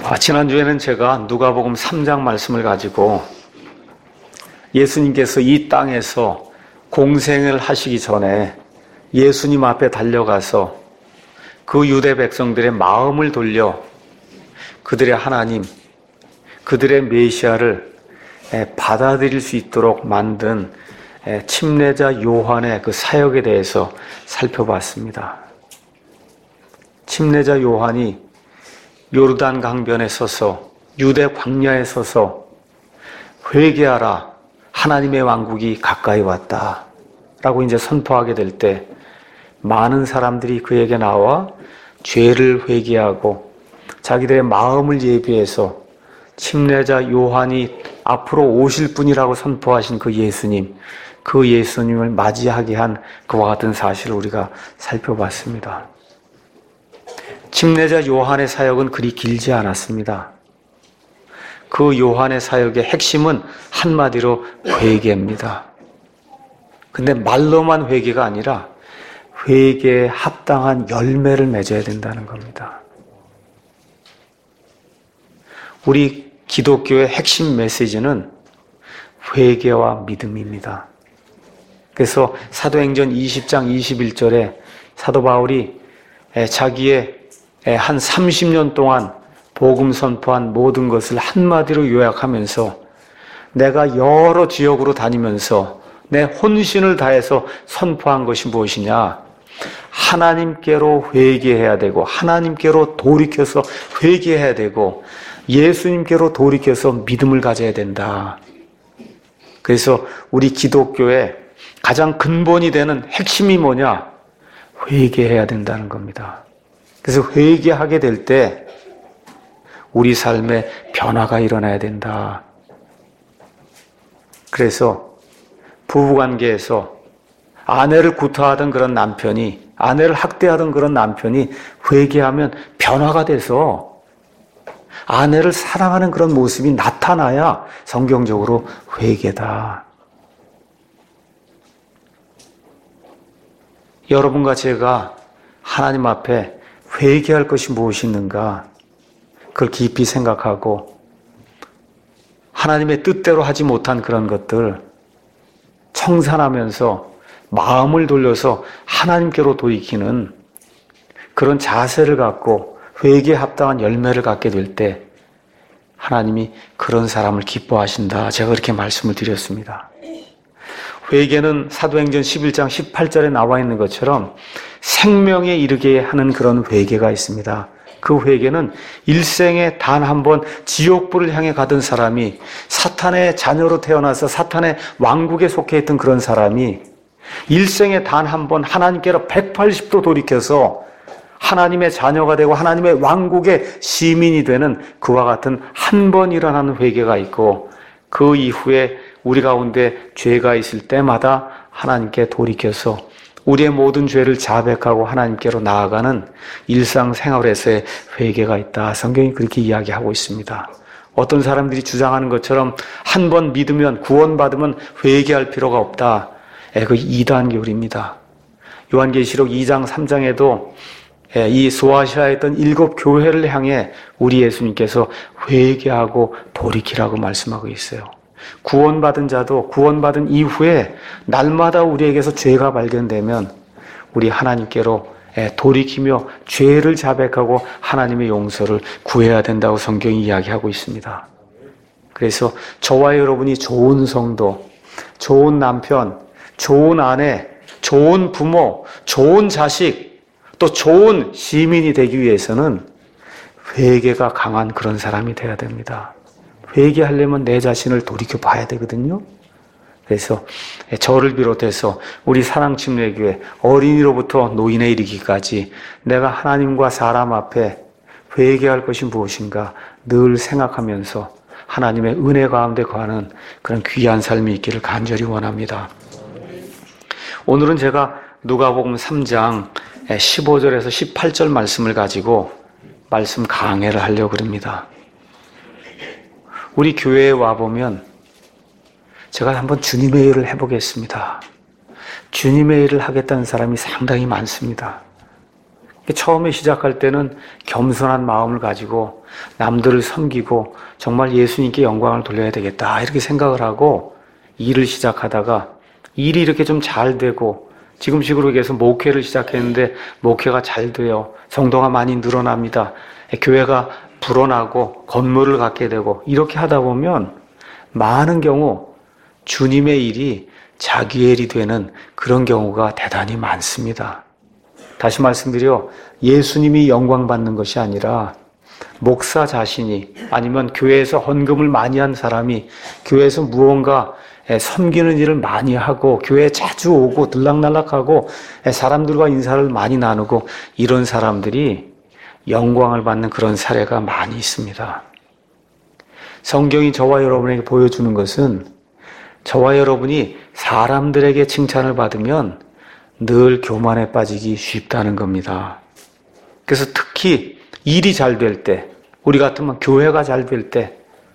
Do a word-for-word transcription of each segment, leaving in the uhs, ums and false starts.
아, 지난주에는 제가 누가복음 삼 장 말씀을 가지고 예수님께서 이 땅에서 공생을 하시기 전에 예수님 앞에 달려가서 그 유대 백성들의 마음을 돌려 그들의 하나님, 그들의 메시아를 받아들일 수 있도록 만든 침례자 요한의 그 사역에 대해서 살펴봤습니다. 침례자 요한이 요르단 강변에 서서 유대 광야에 서서 회개하라, 하나님의 왕국이 가까이 왔다 라고 이제 선포하게 될 때 많은 사람들이 그에게 나와 죄를 회개하고 자기들의 마음을 예비해서 침례자 요한이 앞으로 오실 분이라고 선포하신 그 예수님, 그 예수님을 맞이하게 한 그와 같은 사실을 우리가 살펴봤습니다. 침례자 요한의 사역은 그리 길지 않았습니다. 그 요한의 사역의 핵심은 한마디로 회개입니다. 근데 말로만 회개가 아니라 회개에 합당한 열매를 맺어야 된다는 겁니다. 우리 기독교의 핵심 메시지는 회개와 믿음입니다. 그래서 사도행전 이십 장 이십일 절에 사도 바울이 자기의 한 삼십 년 동안 복음 선포한 모든 것을 한마디로 요약하면서 내가 여러 지역으로 다니면서 내 혼신을 다해서 선포한 것이 무엇이냐? 하나님께로 회개해야 되고 하나님께로 돌이켜서 회개해야 되고 예수님께로 돌이켜서 믿음을 가져야 된다. 그래서 우리 기독교의 가장 근본이 되는 핵심이 뭐냐? 회개해야 된다는 겁니다. 그래서 회개하게 될 때 우리 삶에 변화가 일어나야 된다. 그래서 부부관계에서 아내를 구타하던 그런 남편이, 아내를 학대하던 그런 남편이 회개하면 변화가 돼서 아내를 사랑하는 그런 모습이 나타나야 성경적으로 회개다. 여러분과 제가 하나님 앞에 회개할 것이 무엇이 있는가? 그걸 깊이 생각하고 하나님의 뜻대로 하지 못한 그런 것들 청산하면서 마음을 돌려서 하나님께로 돌이키는 그런 자세를 갖고 회개에 합당한 열매를 갖게 될 때 하나님이 그런 사람을 기뻐하신다. 제가 그렇게 말씀을 드렸습니다. 회개는 사도행전 십일 장 십팔 절에 나와 있는 것처럼 생명에 이르게 하는 그런 회개가 있습니다. 그 회개는 일생에 단 한 번 지옥불을 향해 가던 사람이, 사탄의 자녀로 태어나서 사탄의 왕국에 속해 있던 그런 사람이 일생에 단 한 번 하나님께로 백팔십 도 돌이켜서 하나님의 자녀가 되고 하나님의 왕국의 시민이 되는 그와 같은 한 번 일어나는 회개가 있고, 그 이후에 우리 가운데 죄가 있을 때마다 하나님께 돌이켜서 우리의 모든 죄를 자백하고 하나님께로 나아가는 일상생활에서의 회개가 있다. 성경이 그렇게 이야기하고 있습니다. 어떤 사람들이 주장하는 것처럼 한 번 믿으면, 구원받으면 회개할 필요가 없다. 그 이단교리입니다. 요한계시록 이 장 삼 장에도 이 소아시아에 있던 일곱 교회를 향해 우리 예수님께서 회개하고 돌이키라고 말씀하고 있어요. 구원받은 자도 구원받은 이후에 날마다 우리에게서 죄가 발견되면 우리 하나님께로 돌이키며 죄를 자백하고 하나님의 용서를 구해야 된다고 성경이 이야기하고 있습니다. 그래서 저와 여러분이 좋은 성도, 좋은 남편, 좋은 아내, 좋은 부모, 좋은 자식, 또 좋은 시민이 되기 위해서는 회개가 강한 그런 사람이 되어야 됩니다. 회개하려면 내 자신을 돌이켜 봐야 되거든요. 그래서 저를 비롯해서 우리 사랑침례교회 어린이로부터 노인에 이르기까지 내가 하나님과 사람 앞에 회개할 것이 무엇인가 늘 생각하면서 하나님의 은혜 가운데 거하는 그런 귀한 삶이 있기를 간절히 원합니다. 오늘은 제가 누가복음 삼 장 십오 절에서 십팔 절 말씀을 가지고 말씀 강해를 하려고 합니다. 우리 교회에 와보면 제가 한번 주님의 일을 해보겠습니다. 주님의 일을 하겠다는 사람이 상당히 많습니다. 처음에 시작할 때는 겸손한 마음을 가지고 남들을 섬기고 정말 예수님께 영광을 돌려야 되겠다 이렇게 생각을 하고 일을 시작하다가 일이 이렇게 좀 잘 되고 지금식으로 해서 목회를 시작했는데 목회가 잘 돼요. 성도가 많이 늘어납니다. 교회가 불어나고 건물을 갖게 되고 이렇게 하다 보면 많은 경우 주님의 일이 자기의 일이 되는 그런 경우가 대단히 많습니다. 다시 말씀드려 예수님이 영광 받는 것이 아니라 목사 자신이 아니면 교회에서 헌금을 많이 한 사람이 교회에서 무언가 섬기는 일을 많이 하고 교회에 자주 오고 들락날락하고 사람들과 인사를 많이 나누고 이런 사람들이 영광을 받는 그런 사례가 많이 있습니다. 성경이 저와 여러분에게 보여주는 것은 저와 여러분이 사람들에게 칭찬을 받으면 늘 교만에 빠지기 쉽다는 겁니다. 그래서 특히 일이 잘 될 때, 우리 같으면 교회가 잘 될 때,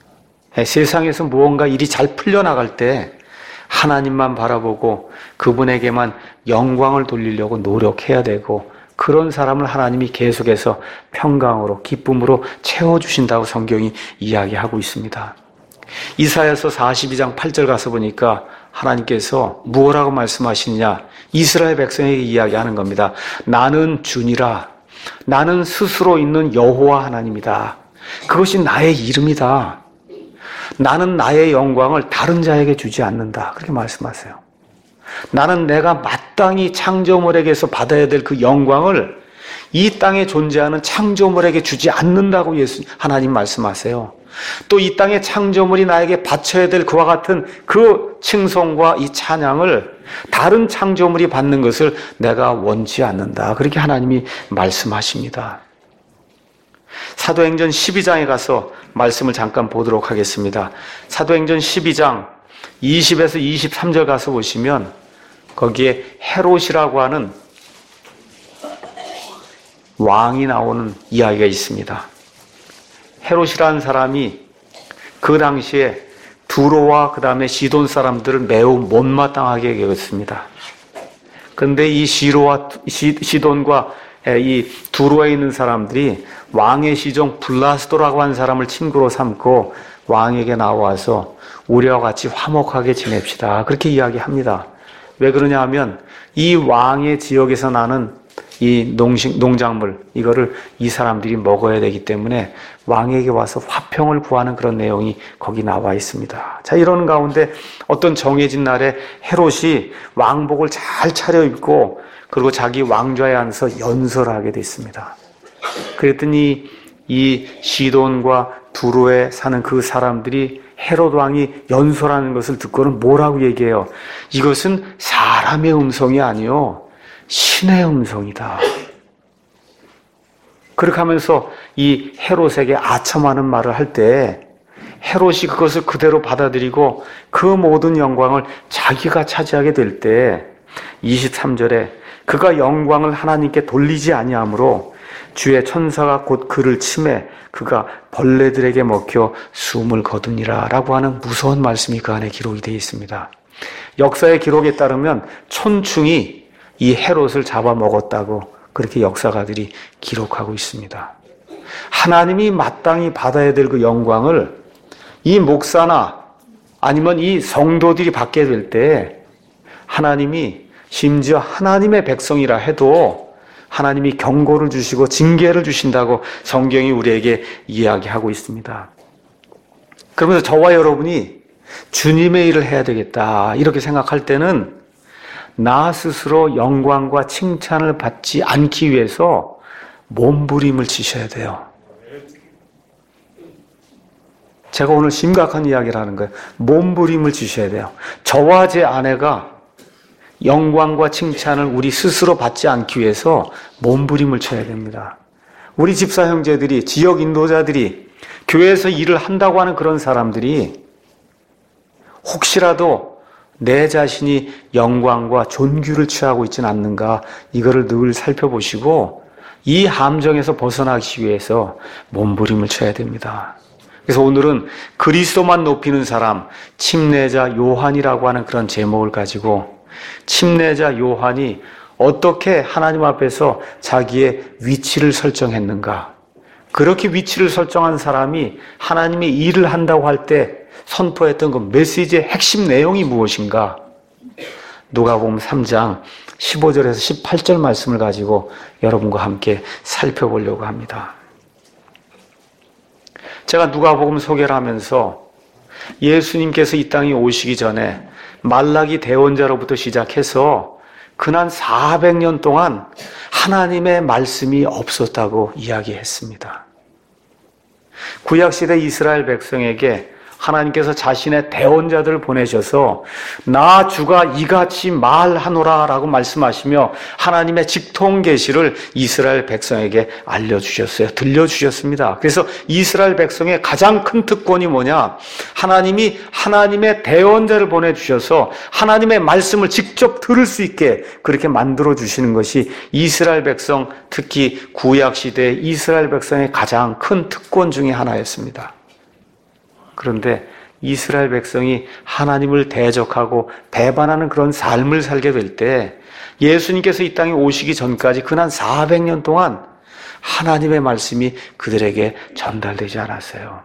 세상에서 무언가 일이 잘 풀려나갈 때 하나님만 바라보고 그분에게만 영광을 돌리려고 노력해야 되고 그런 사람을 하나님이 계속해서 평강으로 기쁨으로 채워주신다고 성경이 이야기하고 있습니다. 이사야서 사십이 장 팔 절 가서 보니까 하나님께서 무엇라고 말씀하시느냐 이스라엘 백성에게 이야기하는 겁니다. 나는 주니라. 나는 스스로 있는 여호와 하나님이다. 그것이 나의 이름이다. 나는 나의 영광을 다른 자에게 주지 않는다. 그렇게 말씀하세요. 나는 내가 마땅히 창조물에게서 받아야 될 그 영광을 이 땅에 존재하는 창조물에게 주지 않는다고 예수 하나님 말씀하세요. 또 이 땅의 창조물이 나에게 바쳐야 될 그와 같은 그 칭송과 이 찬양을 다른 창조물이 받는 것을 내가 원치 않는다. 그렇게 하나님이 말씀하십니다. 사도행전 십이 장에 가서 말씀을 잠깐 보도록 하겠습니다. 사도행전 십이 장 이십에서 이십삼 절 가서 보시면 거기에 헤롯이라고 하는 왕이 나오는 이야기가 있습니다. 헤롯이라는 사람이 그 당시에 두로와 그 다음에 시돈 사람들을 매우 못마땅하게 여겼습니다. 그런데 이 시로와 시, 시돈과 이 두로에 있는 사람들이 왕의 시종 블라스도라고 하는 사람을 친구로 삼고 왕에게 나와서 우리와 같이 화목하게 지냅시다. 그렇게 이야기합니다. 왜 그러냐 하면 이 왕의 지역에서 나는 이 농식, 농작물 이거를 이 사람들이 먹어야 되기 때문에 왕에게 와서 화평을 구하는 그런 내용이 거기 나와 있습니다. 자, 이러는 가운데 어떤 정해진 날에 헤롯이 왕복을 잘 차려입고 그리고 자기 왕좌에 앉아서 연설을 하게 됐습니다. 그랬더니 이 시돈과 두로에 사는 그 사람들이 헤롯 왕이 연설하는 것을 듣고는 뭐라고 얘기해요? 이것은 사람의 음성이 아니요 신의 음성이다. 그렇게 하면서 이 헤롯에게 아첨하는 말을 할 때 헤롯이 그것을 그대로 받아들이고 그 모든 영광을 자기가 차지하게 될 때 이십삼 절에 그가 영광을 하나님께 돌리지 아니하므로 주의 천사가 곧 그를 치매 그가 벌레들에게 먹혀 숨을 거두니라 라고 하는 무서운 말씀이 그 안에 기록이 되어 있습니다. 역사의 기록에 따르면 촌충이 이 헤롯을 잡아먹었다고 그렇게 역사가들이 기록하고 있습니다. 하나님이 마땅히 받아야 될 그 영광을 이 목사나 아니면 이 성도들이 받게 될 때 하나님이 심지어 하나님의 백성이라 해도 하나님이 경고를 주시고 징계를 주신다고 성경이 우리에게 이야기하고 있습니다. 그러면서 저와 여러분이 주님의 일을 해야 되겠다 이렇게 생각할 때는 나 스스로 영광과 칭찬을 받지 않기 위해서 몸부림을 치셔야 돼요. 제가 오늘 심각한 이야기를 하는 거예요. 몸부림을 치셔야 돼요. 저와 제 아내가 영광과 칭찬을 우리 스스로 받지 않기 위해서 몸부림을 쳐야 됩니다. 우리 집사 형제들이, 지역 인도자들이, 교회에서 일을 한다고 하는 그런 사람들이 혹시라도 내 자신이 영광과 존귀를 취하고 있지는 않는가 이거를 늘 살펴보시고 이 함정에서 벗어나기 위해서 몸부림을 쳐야 됩니다. 그래서 오늘은 그리스도만 높이는 사람, 침례자 요한이라고 하는 그런 제목을 가지고 침례자 요한이 어떻게 하나님 앞에서 자기의 위치를 설정했는가? 그렇게 위치를 설정한 사람이 하나님의 일을 한다고 할 때 선포했던 그 메시지의 핵심 내용이 무엇인가? 누가복음 삼 장 십오 절에서 십팔 절 말씀을 가지고 여러분과 함께 살펴보려고 합니다. 제가 누가복음 소개를 하면서 예수님께서 이 땅에 오시기 전에 말라기 대언자로부터 시작해서 지난 사백 년 동안 하나님의 말씀이 없었다고 이야기했습니다. 구약시대 이스라엘 백성에게 하나님께서 자신의 대언자들을 보내셔서 나 주가 이같이 말하노라 라고 말씀하시며 하나님의 직통 계시를 이스라엘 백성에게 알려주셨어요. 들려주셨습니다. 그래서 이스라엘 백성의 가장 큰 특권이 뭐냐? 하나님이 하나님의 대언자를 보내주셔서 하나님의 말씀을 직접 들을 수 있게 그렇게 만들어주시는 것이 이스라엘 백성, 특히 구약시대 이스라엘 백성의 가장 큰 특권 중에 하나였습니다. 그런데 이스라엘 백성이 하나님을 대적하고 배반하는 그런 삶을 살게 될 때 예수님께서 이 땅에 오시기 전까지 지난 사백 년 동안 하나님의 말씀이 그들에게 전달되지 않았어요.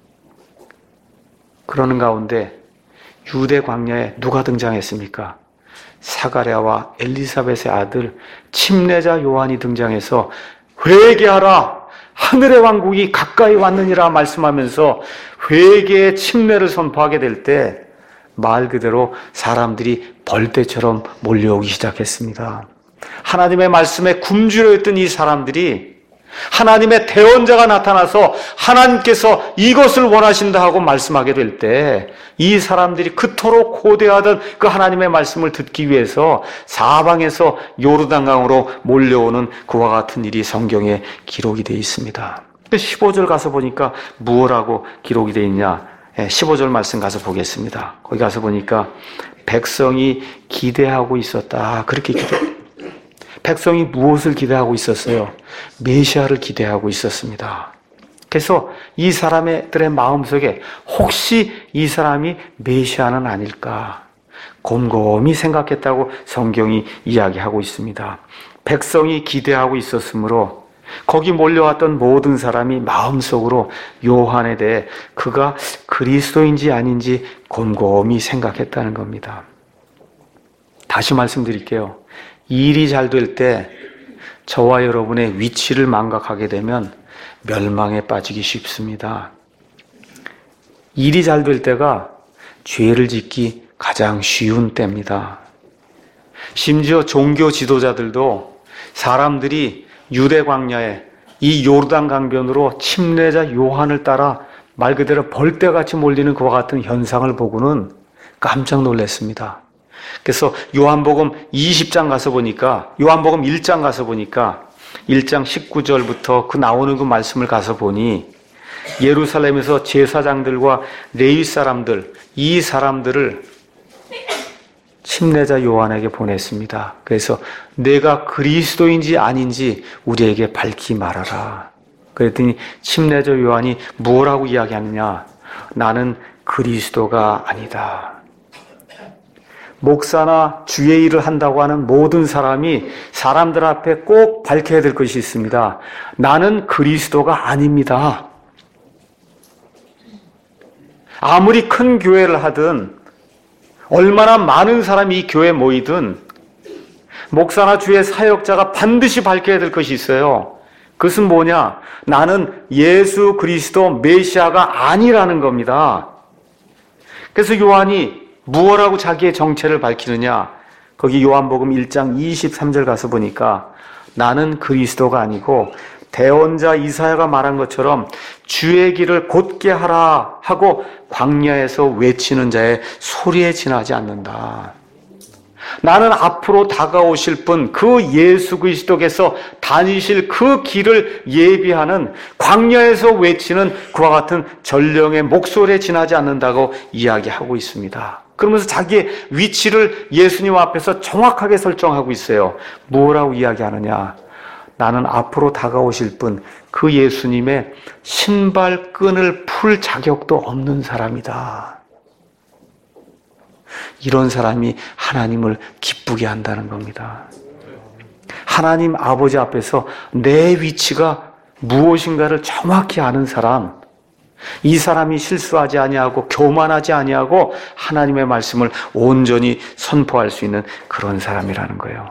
그러는 가운데 유대 광야에 누가 등장했습니까? 사가랴와 엘리사벳의 아들 침례자 요한이 등장해서 회개하라! 하늘의 왕국이 가까이 왔느니라 말씀하면서 회개의 침례를 선포하게 될 때 말 그대로 사람들이 벌떼처럼 몰려오기 시작했습니다. 하나님의 말씀에 굶주려 있던 이 사람들이 하나님의 대언자가 나타나서 하나님께서 이것을 원하신다 하고 말씀하게 될 때 이 사람들이 그토록 고대하던 그 하나님의 말씀을 듣기 위해서 사방에서 요르단강으로 몰려오는 그와 같은 일이 성경에 기록이 되어 있습니다. 십오 절 가서 보니까 무엇라고 기록이 되어 있냐? 십오 절 말씀 가서 보겠습니다. 거기 가서 보니까 백성이 기대하고 있었다. 그렇게 기대. 백성이 무엇을 기대하고 있었어요? 메시아를 기대하고 있었습니다. 그래서 이 사람들의 마음속에 혹시 이 사람이 메시아는 아닐까 곰곰이 생각했다고 성경이 이야기하고 있습니다. 백성이 기대하고 있었으므로 거기 몰려왔던 모든 사람이 마음속으로 요한에 대해 그가 그리스도인지 아닌지 곰곰이 생각했다는 겁니다. 다시 말씀드릴게요. 일이 잘 될 때 저와 여러분의 위치를 망각하게 되면 멸망에 빠지기 쉽습니다. 일이 잘 될 때가 죄를 짓기 가장 쉬운 때입니다. 심지어 종교 지도자들도 사람들이 유대 광야에 이 요르단 강변으로 침례자 요한을 따라 말 그대로 벌떼같이 몰리는 그와 같은 현상을 보고는 깜짝 놀랐습니다. 그래서 요한복음 이십 장 가서 보니까 요한복음 일 장 가서 보니까 일 장 십구 절부터 그 나오는 그 말씀을 가서 보니 예루살렘에서 제사장들과 레위 사람들 이 사람들을 침례자 요한에게 보냈습니다. 그래서 내가 그리스도인지 아닌지 우리에게 밝히 말하라. 그랬더니 침례자 요한이 뭐라고 이야기하느냐? 나는 그리스도가 아니다. 목사나 주의 일을 한다고 하는 모든 사람이 사람들 앞에 꼭 밝혀야 될 것이 있습니다. 나는 그리스도가 아닙니다. 아무리 큰 교회를 하든 얼마나 많은 사람이 이 교회에 모이든 목사나 주의 사역자가 반드시 밝혀야 될 것이 있어요. 그것은 뭐냐? 나는 예수 그리스도 메시아가 아니라는 겁니다. 그래서 요한이 무엇라고 자기의 정체를 밝히느냐? 거기 요한복음 일 장 이십삼 절 가서 보니까 나는 그리스도가 아니고 대언자 이사야가 말한 것처럼 주의 길을 곧게 하라 하고 광야에서 외치는 자의 소리에 지나지 않는다. 나는 앞으로 다가오실 분 그 예수 그리스도께서 다니실 그 길을 예비하는 광야에서 외치는 그와 같은 전령의 목소리에 지나지 않는다고 이야기하고 있습니다. 그러면서 자기의 위치를 예수님 앞에서 정확하게 설정하고 있어요. 뭐라고 이야기하느냐? 나는 앞으로 다가오실 분 그 예수님의 신발끈을 풀 자격도 없는 사람이다. 이런 사람이 하나님을 기쁘게 한다는 겁니다. 하나님 아버지 앞에서 내 위치가 무엇인가를 정확히 아는 사람, 이 사람이 실수하지 아니하고 교만하지 아니하고 하나님의 말씀을 온전히 선포할 수 있는 그런 사람이라는 거예요.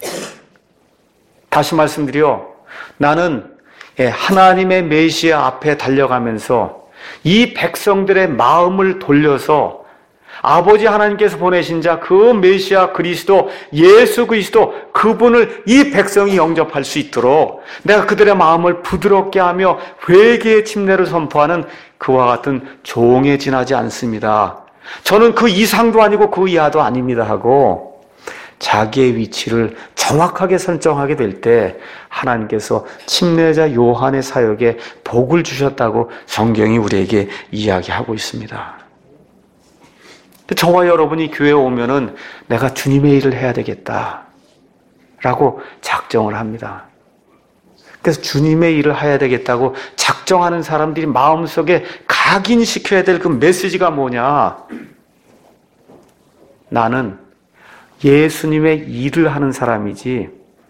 다시 말씀드려, 나는 하나님의 메시아 앞에 달려가면서 이 백성들의 마음을 돌려서 아버지 하나님께서 보내신 자 그 메시아 그리스도 예수 그리스도 그분을 이 백성이 영접할 수 있도록 내가 그들의 마음을 부드럽게 하며 회개의 침례를 선포하는 그와 같은 종에 지나지 않습니다. 저는 그 이상도 아니고 그 이하도 아닙니다 하고 자기의 위치를 정확하게 설정하게 될 때 하나님께서 침례자 요한의 사역에 복을 주셨다고 성경이 우리에게 이야기하고 있습니다. 저와 여러분이 교회에 오면은 내가 주님의 일을 해야 되겠다 라고 작정을 합니다. 그래서 주님의 일을 해야 되겠다고 작정하는 사람들이 마음속에 각인시켜야 될 그 메시지가 뭐냐? 나는 예수님의 일을 하는 사람이지,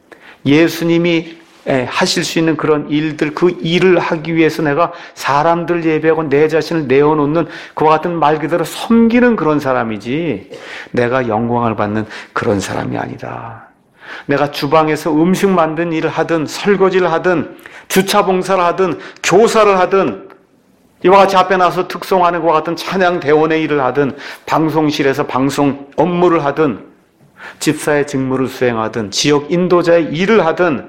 예수님이 하실 수 있는 그런 일들, 그 일을 하기 위해서 내가 사람들 예배하고 내 자신을 내어놓는 그와 같은 말 그대로 섬기는 그런 사람이지 내가 영광을 받는 그런 사람이 아니다. 내가 주방에서 음식 만든 일을 하든 설거지를 하든 주차 봉사를 하든 교사를 하든 이와 같이 앞에 나서 특송하는 것과 같은 찬양 대원의 일을 하든 방송실에서 방송 업무를 하든 집사의 직무를 수행하든 지역 인도자의 일을 하든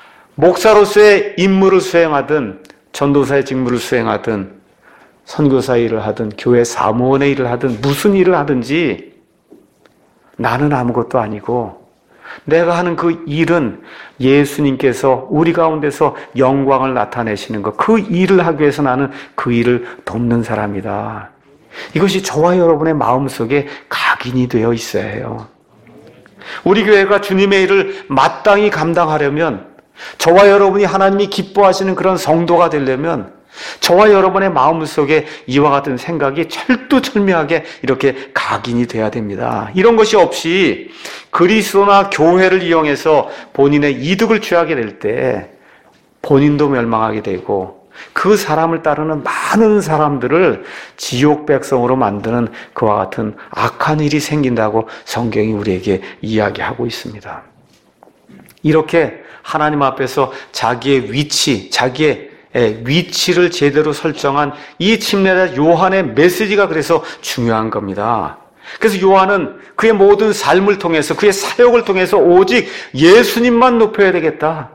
목사로서의 임무를 수행하든 전도사의 직무를 수행하든 선교사 일을 하든 교회 사무원의 일을 하든 무슨 일을 하든지 나는 아무것도 아니고 내가 하는 그 일은 예수님께서 우리 가운데서 영광을 나타내시는 것, 그 일을 하기 위해서 나는 그 일을 돕는 사람이다. 이것이 저와 여러분의 마음속에 각인이 되어 있어야 해요. 우리 교회가 주님의 일을 마땅히 감당하려면, 저와 여러분이 하나님이 기뻐하시는 그런 성도가 되려면 저와 여러분의 마음속에 이와 같은 생각이 철두철미하게 이렇게 각인이 돼야 됩니다. 이런 것이 없이 그리스도나 교회를 이용해서 본인의 이득을 취하게 될 때 본인도 멸망하게 되고 그 사람을 따르는 많은 사람들을 지옥 백성으로 만드는 그와 같은 악한 일이 생긴다고 성경이 우리에게 이야기하고 있습니다. 이렇게 하나님 앞에서 자기의 위치, 자기의 위치를 제대로 설정한 이 침례자 요한의 메시지가 그래서 중요한 겁니다. 그래서 요한은 그의 모든 삶을 통해서, 그의 사역을 통해서 오직 예수님만 높여야 되겠다.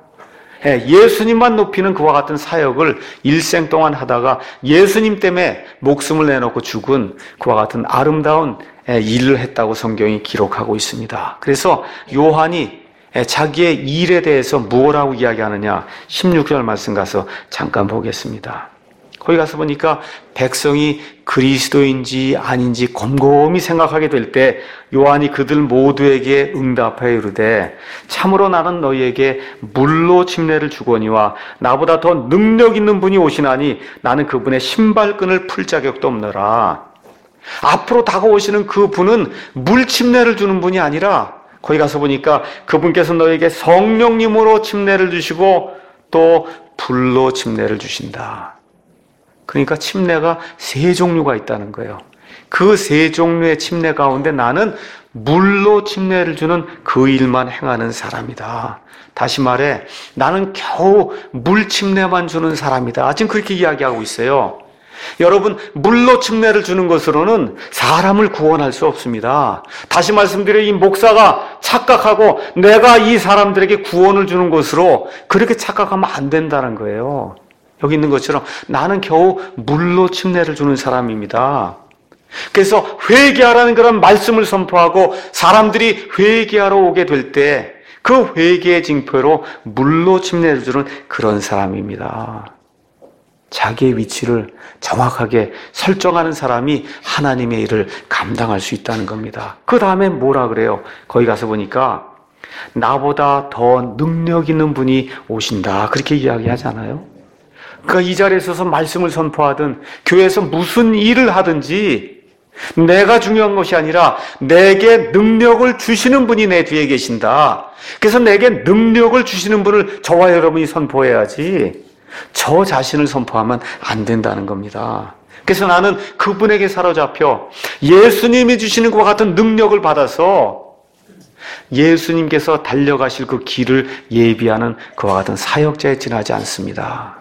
예수님만 높이는 그와 같은 사역을 일생 동안 하다가 예수님 때문에 목숨을 내놓고 죽은 그와 같은 아름다운 일을 했다고 성경이 기록하고 있습니다. 그래서 요한이 자기의 일에 대해서 무엇라고 이야기하느냐, 십육 절 말씀 가서 잠깐 보겠습니다. 거기 가서 보니까 백성이 그리스도인지 아닌지 곰곰이 생각하게 될 때 요한이 그들 모두에게 응답하여 이르되 참으로 나는 너희에게 물로 침례를 주거니와 나보다 더 능력 있는 분이 오시나니 나는 그분의 신발끈을 풀 자격도 없노라. 앞으로 다가오시는 그 분은 물 침례를 주는 분이 아니라 거기 가서 보니까 그분께서 너에게 성령님으로 침례를 주시고 또 불로 침례를 주신다. 그러니까 침례가 세 종류가 있다는 거예요. 그 세 종류의 침례 가운데 나는 물로 침례를 주는 그 일만 행하는 사람이다. 다시 말해 나는 겨우 물 침례만 주는 사람이다. 지금 그렇게 이야기하고 있어요. 여러분, 물로 침례를 주는 것으로는 사람을 구원할 수 없습니다. 다시 말씀드려, 이 목사가 착각하고 내가 이 사람들에게 구원을 주는 것으로 그렇게 착각하면 안 된다는 거예요. 여기 있는 것처럼 나는 겨우 물로 침례를 주는 사람입니다. 그래서 회개하라는 그런 말씀을 선포하고 사람들이 회개하러 오게 될 때 그 회개의 징표로 물로 침례를 주는 그런 사람입니다. 자기의 위치를 정확하게 설정하는 사람이 하나님의 일을 감당할 수 있다는 겁니다. 그 다음에 뭐라 그래요? 거기 가서 보니까 나보다 더 능력 있는 분이 오신다. 그렇게 이야기하잖아요. 그러니까 이 자리에 서서 말씀을 선포하든 교회에서 무슨 일을 하든지 내가 중요한 것이 아니라 내게 능력을 주시는 분이 내 뒤에 계신다. 그래서 내게 능력을 주시는 분을 저와 여러분이 선포해야지 저 자신을 선포하면 안 된다는 겁니다. 그래서 나는 그분에게 사로잡혀 예수님이 주시는 것과 같은 능력을 받아서 예수님께서 달려가실 그 길을 예비하는 그와 같은 사역자에 지나지 않습니다.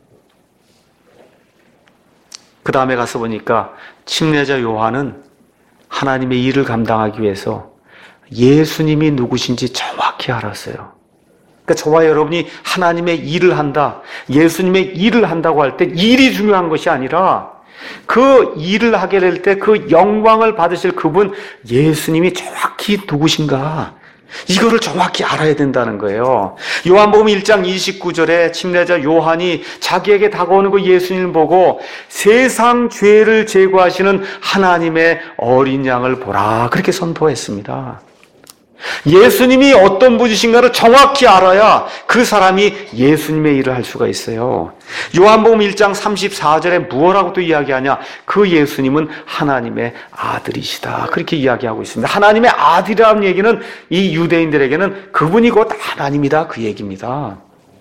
그 다음에 가서 보니까 침례자 요한은 하나님의 일을 감당하기 위해서 예수님이 누구신지 정확히 알았어요. 그러니까 저와 여러분이 하나님의 일을 한다, 예수님의 일을 한다고 할 때 일이 중요한 것이 아니라 그 일을 하게 될 때 그 영광을 받으실 그분 예수님이 정확히 누구신가, 이거를 정확히 알아야 된다는 거예요. 요한복음 일 장 이십구 절에 침례자 요한이 자기에게 다가오는 그 예수님을 보고 세상 죄를 제거하시는 하나님의 어린 양을 보라, 그렇게 선포했습니다. 예수님이 어떤 분이신가를 정확히 알아야 그 사람이 예수님의 일을 할 수가 있어요. 요한복음 일 장 삼십사 절에 무엇라고 또 이야기하냐? 그 예수님은 하나님의 아들이시다, 그렇게 이야기하고 있습니다. 하나님의 아들이라는 얘기는 이 유대인들에게는 그분이 곧 하나님이다, 그 얘기입니다.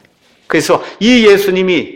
그래서 이 예수님이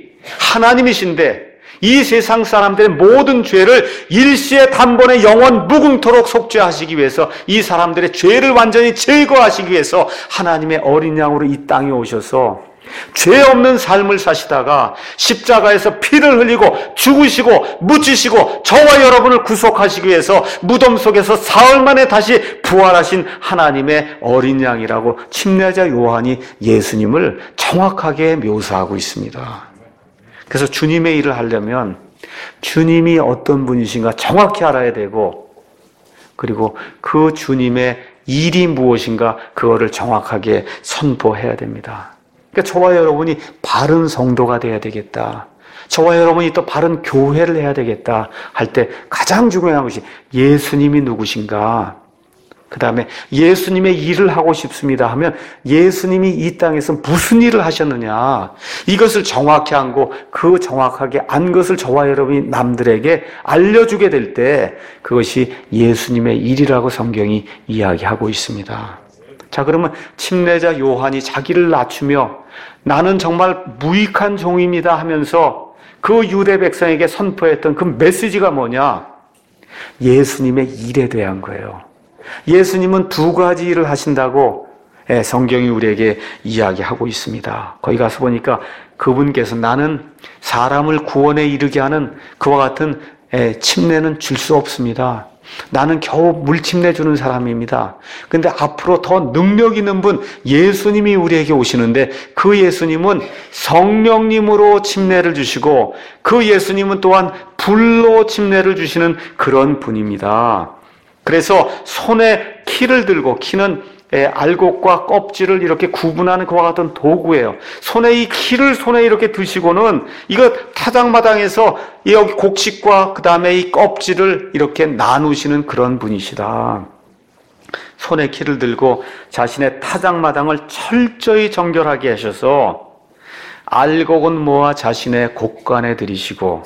하나님이신데 이 세상 사람들의 모든 죄를 일시에 단번에 영원 무궁토록 속죄하시기 위해서, 이 사람들의 죄를 완전히 제거하시기 위해서 하나님의 어린 양으로 이 땅에 오셔서 죄 없는 삶을 사시다가 십자가에서 피를 흘리고 죽으시고 묻히시고 저와 여러분을 구속하시기 위해서 무덤 속에서 사흘 만에 다시 부활하신 하나님의 어린 양이라고 침례자 요한이 예수님을 정확하게 묘사하고 있습니다. 그래서 주님의 일을 하려면 주님이 어떤 분이신가 정확히 알아야 되고, 그리고 그 주님의 일이 무엇인가 그거를 정확하게 선포해야 됩니다. 그러니까 저와 여러분이 바른 성도가 돼야 되겠다, 저와 여러분이 또 바른 교회를 해야 되겠다 할 때 가장 중요한 것이 예수님이 누구신가, 그 다음에 예수님의 일을 하고 싶습니다 하면 예수님이 이 땅에서 무슨 일을 하셨느냐, 이것을 정확히 알고 그 정확하게 안 것을 저와 여러분이 남들에게 알려주게 될 때 그것이 예수님의 일이라고 성경이 이야기하고 있습니다. 자, 그러면 침례자 요한이 자기를 낮추며 나는 정말 무익한 종입니다 하면서 그 유대 백성에게 선포했던 그 메시지가 뭐냐? 예수님의 일에 대한 거예요. 예수님은 두 가지 일을 하신다고 성경이 우리에게 이야기하고 있습니다. 거기 가서 보니까 그분께서 나는 사람을 구원에 이르게 하는 그와 같은 침례는 줄 수 없습니다. 나는 겨우 물침례 주는 사람입니다. 근데 앞으로 더 능력 있는 분 예수님이 우리에게 오시는데 그 예수님은 성령님으로 침례를 주시고 그 예수님은 또한 불로 침례를 주시는 그런 분입니다. 그래서 손에 키를 들고, 키는 알곡과 껍질을 이렇게 구분하는 그와 같은 도구예요. 손에 이 키를 손에 이렇게 드시고는 이거 타작마당에서 여기 곡식과 그 다음에 이 껍질을 이렇게 나누시는 그런 분이시다. 손에 키를 들고 자신의 타작마당을 철저히 정결하게 하셔서 알곡은 모아 자신의 곡간에 들이시고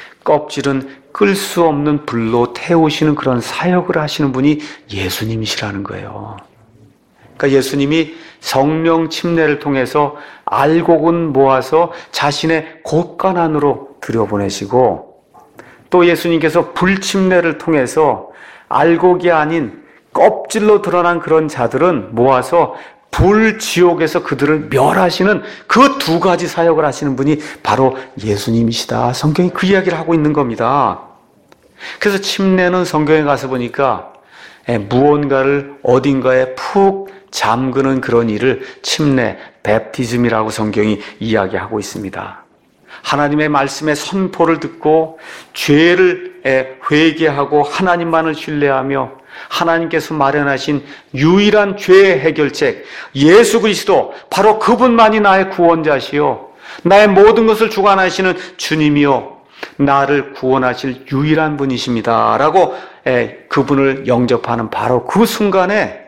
껍질은 끌 수 없는 불로 태우시는 그런 사역을 하시는 분이 예수님이시라는 거예요. 그러니까 예수님이 성령 침례를 통해서 알곡은 모아서 자신의 곡간 안으로 들여보내시고, 또 예수님께서 불 침례를 통해서 알곡이 아닌 껍질로 드러난 그런 자들은 모아서 불 지옥에서 그들을 멸하시는 그 두 가지 사역을 하시는 분이 바로 예수님이시다. 성경이 그 이야기를 하고 있는 겁니다. 그래서 침례는 성경에 가서 보니까 무언가를 어딘가에 푹 잠그는 그런 일을 침례, 베프티즘이라고 성경이 이야기하고 있습니다. 하나님의 말씀의 선포를 듣고 죄를 회개하고 하나님만을 신뢰하며 하나님께서 마련하신 유일한 죄 해결책 예수 그리스도, 바로 그분만이 나의 구원자시요 나의 모든 것을 주관하시는 주님이요 나를 구원하실 유일한 분이십니다 라고 그분을 영접하는 바로 그 순간에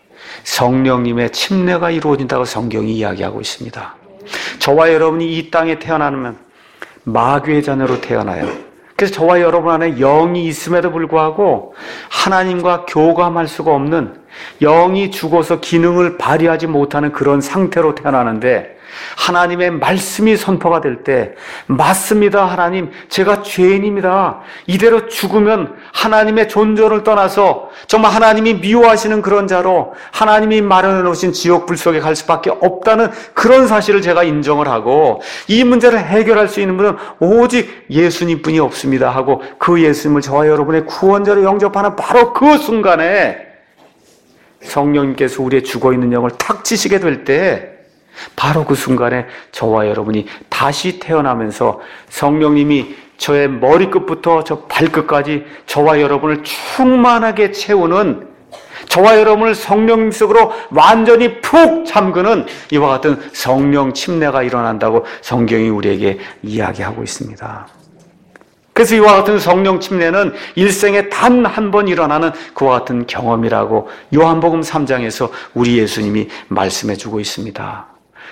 성령님의 침례가 이루어진다고 성경이 이야기하고 있습니다. 저와 여러분이 이 땅에 태어나면 마귀의 자녀로 태어나요. 그래서 저와 여러분 안에 영이 있음에도 불구하고 하나님과 교감할 수가 없는, 영이 죽어서 기능을 발휘하지 못하는 그런 상태로 태어나는데, 하나님의 말씀이 선포가 될 때, 맞습니다 하나님, 제가 죄인입니다, 이대로 죽으면 하나님의 존재를 떠나서 정말 하나님이 미워하시는 그런 자로 하나님이 마련해 놓으신 지옥 불 속에 갈 수밖에 없다는 그런 사실을 제가 인정을 하고, 이 문제를 해결할 수 있는 분은 오직 예수님뿐이 없습니다 하고, 그 예수님을 저와 여러분의 구원자로 영접하는 바로 그 순간에 성령님께서 우리의 죽어있는 영을 탁 치시게 될 때, 바로 그 순간에 저와 여러분이 다시 태어나면서 성령님이 저의 머리끝부터 저 발끝까지 저와 여러분을 충만하게 채우는, 저와 여러분을 성령님 속으로 완전히 푹 잠그는 이와 같은 성령 침례가 일어난다고 성경이 우리에게 이야기하고 있습니다. 그래서 이와 같은 성령 침례는 일생에 단 한 번 일어나는 그와 같은 경험이라고 요한복음 삼 장에서 우리 예수님이 말씀해 주고 있습니다.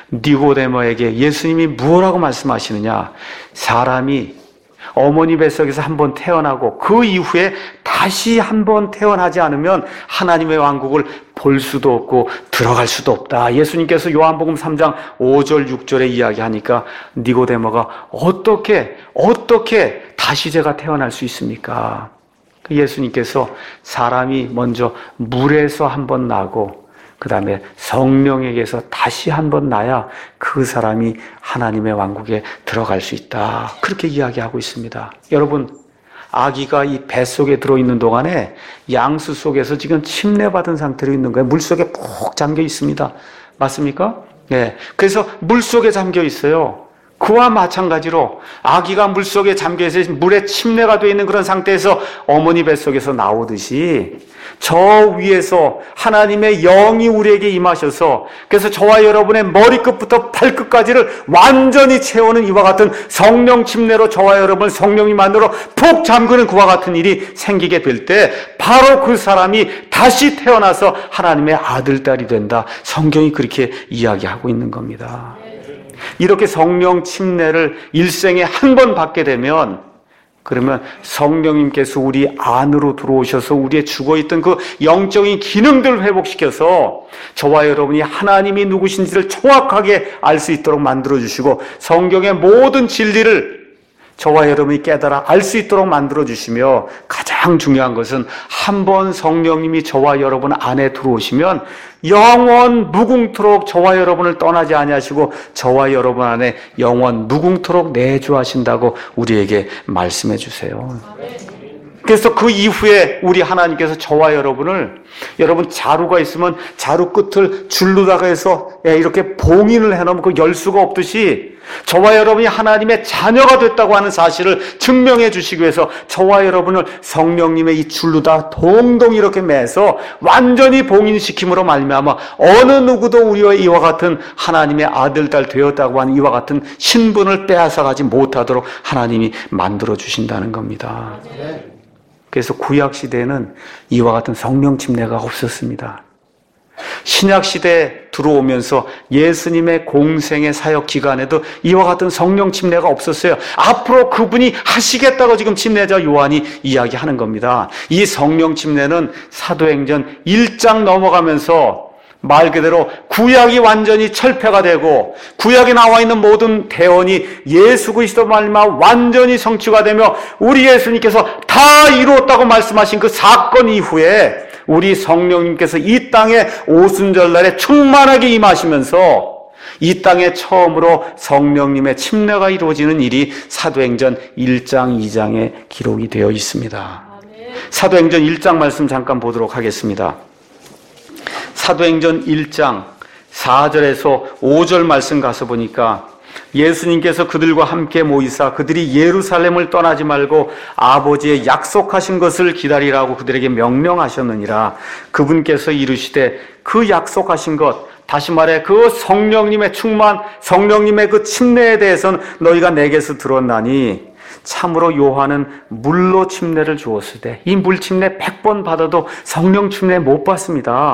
니고데모에게 예수님이 무엇라고 말씀하시느냐? 사람이 어머니 뱃속에서 한 번 태어나고 그 이후에 다시 한 번 태어나지 않으면 하나님의 왕국을 볼 수도 없고 들어갈 수도 없다. 예수님께서 요한복음 삼 장 오 절 육 절에 이야기하니까 니고데모가 어떻게 어떻게 다시 제가 태어날 수 있습니까? 예수님께서 사람이 먼저 물에서 한 번 나고 그 다음에 성령에게서 다시 한 번 나야 그 사람이 하나님의 왕국에 들어갈 수 있다. 그렇게 이야기하고 있습니다. 여러분, 아기가 이 뱃속에 들어있는 동안에 양수 속에서 지금 침례받은 상태로 있는 거예요. 물속에 푹 잠겨 있습니다. 맞습니까? 네. 그래서 물속에 잠겨 있어요. 그와 마찬가지로 아기가 물속에 잠겨있어 물에 침례가 되어 있는 그런 상태에서 어머니 뱃속에서 나오듯이 저 위에서 하나님의 영이 우리에게 임하셔서 그래서 저와 여러분의 머리끝부터 발끝까지를 완전히 채우는 이와 같은 성령 침례로 저와 여러분 성령이 만들어 푹 잠그는 그와 같은 일이 생기게 될 때 바로 그 사람이 다시 태어나서 하나님의 아들, 딸이 된다. 성경이 그렇게 이야기하고 있는 겁니다. 이렇게 성령 침례를 일생에 한 번 받게 되면 그러면 성령님께서 우리 안으로 들어오셔서 우리의 죽어있던 그 영적인 기능들을 회복시켜서 저와 여러분이 하나님이 누구신지를 정확하게 알 수 있도록 만들어주시고 성경의 모든 진리를 저와 여러분이 깨달아 알 수 있도록 만들어주시며 가장 중요한 것은 한 번 성령님이 저와 여러분 안에 들어오시면 영원 무궁토록 저와 여러분을 떠나지 아니하시고 저와 여러분 안에 영원 무궁토록 내주하신다고 우리에게 말씀해 주세요. 그래서 그 이후에 우리 하나님께서 저와 여러분을 여러분 자루가 있으면 자루 끝을 줄로다가 해서 이렇게 봉인을 해놓으면 그 열 수가 없듯이 저와 여러분이 하나님의 자녀가 됐다고 하는 사실을 증명해 주시기 위해서 저와 여러분을 성령님의 이 줄로다 동동 이렇게 매서 완전히 봉인시킴으로 말미암아 어느 누구도 우리와 이와 같은 하나님의 아들, 딸 되었다고 하는 이와 같은 신분을 빼앗아가지 못하도록 하나님이 만들어 주신다는 겁니다. 그래서 구약시대에는 이와 같은 성령 침례가 없었습니다. 신약시대에 들어오면서 예수님의 공생의 사역 기간에도 이와 같은 성령 침례가 없었어요. 앞으로 그분이 하시겠다고 지금 침례자 요한이 이야기하는 겁니다. 이 성령 침례는 사도행전 일 장 넘어가면서 말 그대로 구약이 완전히 철폐가 되고 구약에 나와 있는 모든 대언이 예수 그리스도 말미암아 완전히 성취가 되며 우리 예수님께서 다 이루었다고 말씀하신 그 사건 이후에 우리 성령님께서 이 땅에 오순절날에 충만하게 임하시면서 이 땅에 처음으로 성령님의 침례가 이루어지는 일이 사도행전 일 장 이 장에 기록이 되어 있습니다. 사도행전 일 장 말씀 잠깐 보도록 하겠습니다. 사도행전 일 장 사 절에서 오 절 말씀 가서 보니까 예수님께서 그들과 함께 모이사 그들이 예루살렘을 떠나지 말고 아버지의 약속하신 것을 기다리라고 그들에게 명령하셨느니라. 그분께서 이르시되 그 약속하신 것, 다시 말해 그 성령님의 충만, 성령님의 그 침례에 대해서는 너희가 내게서 들었나니 참으로 요한은 물로 침례를 주었을 때 이 물 침례 백 번 받아도 성령 침례 못 받습니다.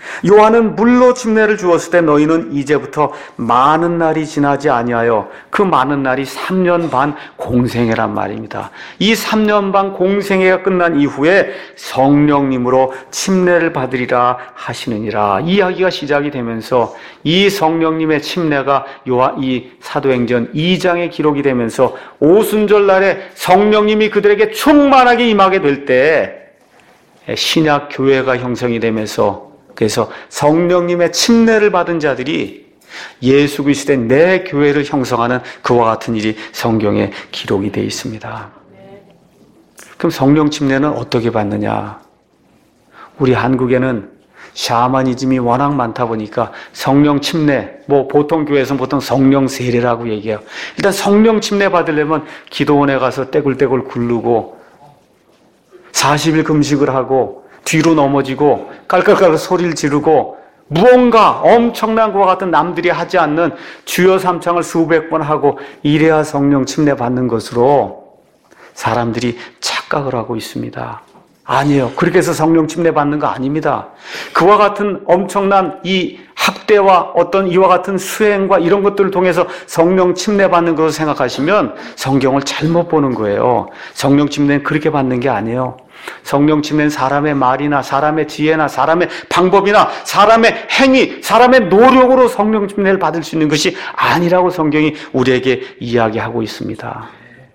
요한은 물로 침례를 주었을 때 너희는 이제부터 많은 날이 지나지 아니하여, 그 많은 날이 삼 년 반 공생애란 말입니다. 이 삼 년 반 공생애가 끝난 이후에 성령님으로 침례를 받으리라 하시느니라. 이야기가 시작이 되면서 이 성령님의 침례가 요한 이 사도행전 이 장에 기록이 되면서 오순절 날에 성령님이 그들에게 충만하게 임하게 될 때 신약 교회가 형성이 되면서, 그래서 성령님의 침례를 받은 자들이 예수 그리스도의 내 교회를 형성하는 그와 같은 일이 성경에 기록이 되어 있습니다. 그럼 성령 침례는 어떻게 받느냐? 우리 한국에는 샤머니즘이 워낙 많다 보니까 성령 침례, 뭐 보통 교회에서는 보통 성령 세례라고 얘기해요. 일단 성령 침례 받으려면 기도원에 가서 떼굴떼굴 굴르고 사십 일 금식을 하고 뒤로 넘어지고 깔깔깔 소리를 지르고 무언가 엄청난 것과 같은 남들이 하지 않는 주여 삼창을 수백 번 하고 이래야 성령 침례 받는 것으로 사람들이 착각을 하고 있습니다. 아니에요. 그렇게 해서 성령 침례 받는 거 아닙니다. 그와 같은 엄청난 이 학대와 어떤 이와 같은 수행과 이런 것들을 통해서 성령 침례 받는 것을 생각하시면 성경을 잘못 보는 거예요. 성령 침례는 그렇게 받는 게 아니에요. 성령 침례는 사람의 말이나 사람의 지혜나 사람의 방법이나 사람의 행위, 사람의 노력으로 성령 침례를 받을 수 있는 것이 아니라고 성경이 우리에게 이야기하고 있습니다.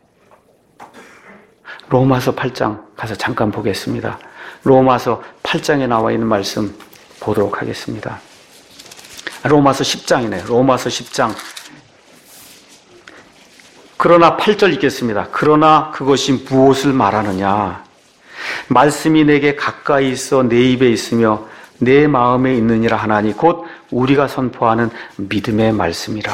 로마서 팔 장 가서 잠깐 보겠습니다. 로마서 팔 장에 나와 있는 말씀 보도록 하겠습니다. 로마서 십 장이네요. 로마서 십 장. 그러나 팔 절 읽겠습니다. 그러나 그것이 무엇을 말하느냐? 말씀이 내게 가까이 있어 내 입에 있으며 내 마음에 있느니라 하나니 곧 우리가 선포하는 믿음의 말씀이라.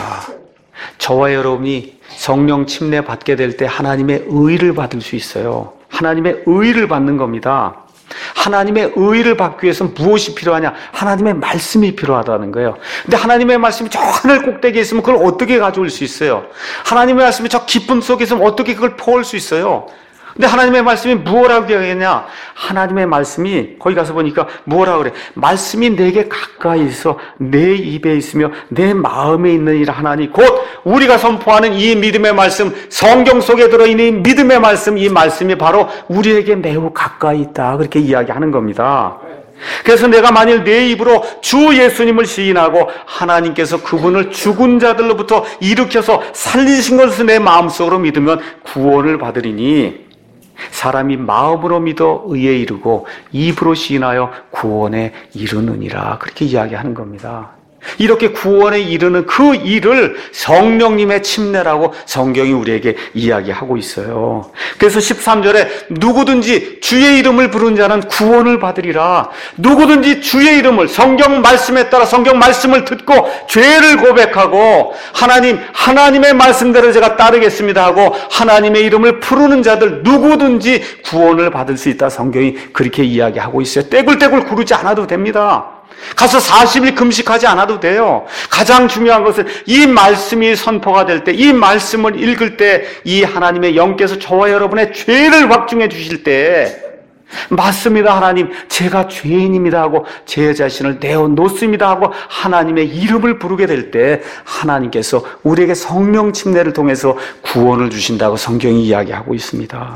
저와 여러분이 성령 침례 받게 될 때 하나님의 의를 받을 수 있어요. 하나님의 의를 받는 겁니다. 하나님의 의를 받기 위해서는 무엇이 필요하냐? 하나님의 말씀이 필요하다는 거예요. 근데 하나님의 말씀이 저 하늘 꼭대기에 있으면 그걸 어떻게 가져올 수 있어요? 하나님의 말씀이 저 깊은 속에 있으면 어떻게 그걸 퍼올 수 있어요? 근데 하나님의 말씀이 무엇라고 되어있냐? 하나님의 말씀이 거기 가서 보니까 뭐라고 그래? 말씀이 내게 가까이 있어 내 입에 있으며 내 마음에 있느니라 하나니 곧 우리가 선포하는 이 믿음의 말씀, 성경 속에 들어있는 믿음의 말씀, 이 말씀이 바로 우리에게 매우 가까이 있다. 그렇게 이야기하는 겁니다. 그래서 내가 만일 내 입으로 주 예수님을 시인하고 하나님께서 그분을 죽은 자들로부터 일으켜서 살리신 것을 내 마음속으로 믿으면 구원을 받으리니 사람이 마음으로 믿어 의에 이르고 입으로 시인하여 구원에 이르느니라. 그렇게 이야기하는 겁니다. 이렇게 구원에 이르는 그 일을 성령님의 침례라고 성경이 우리에게 이야기하고 있어요. 그래서 십삼 절에 누구든지 주의 이름을 부르는 자는 구원을 받으리라. 누구든지 주의 이름을, 성경 말씀에 따라 성경 말씀을 듣고 죄를 고백하고 하나님, 하나님의 말씀대로 제가 따르겠습니다 하고 하나님의 이름을 부르는 자들 누구든지 구원을 받을 수 있다. 성경이 그렇게 이야기하고 있어요. 떼굴떼굴 구르지 않아도 됩니다. 가서 사십 일 금식하지 않아도 돼요. 가장 중요한 것은 이 말씀이 선포가 될 때, 이 말씀을 읽을 때 이 하나님의 영께서 저와 여러분의 죄를 확증해 주실 때 맞습니다 하나님, 제가 죄인입니다 하고 제 자신을 내어놓습니다 하고 하나님의 이름을 부르게 될 때 하나님께서 우리에게 성령 침례를 통해서 구원을 주신다고 성경이 이야기하고 있습니다.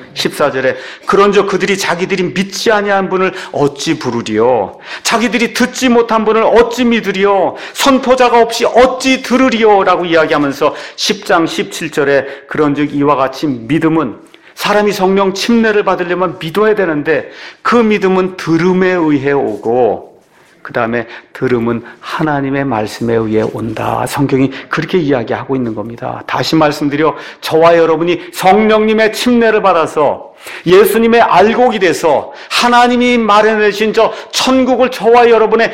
십사 절에 그런즉 그들이 자기들이 믿지 아니한 분을 어찌 부르리요? 자기들이 듣지 못한 분을 어찌 믿으리요? 선포자가 없이 어찌 들으리요? 라고 이야기하면서 십 장 십칠 절에 그런즉 이와 같이 믿음은, 사람이 성령 침례를 받으려면 믿어야 되는데 그 믿음은 들음에 의해 오고 그 다음에 들음은 하나님의 말씀에 의해 온다. 성경이 그렇게 이야기하고 있는 겁니다. 다시 말씀드려 저와 여러분이 성령님의 침례를 받아서 예수님의 알곡이 돼서 하나님이 마련해주신 저 천국을 저와 여러분의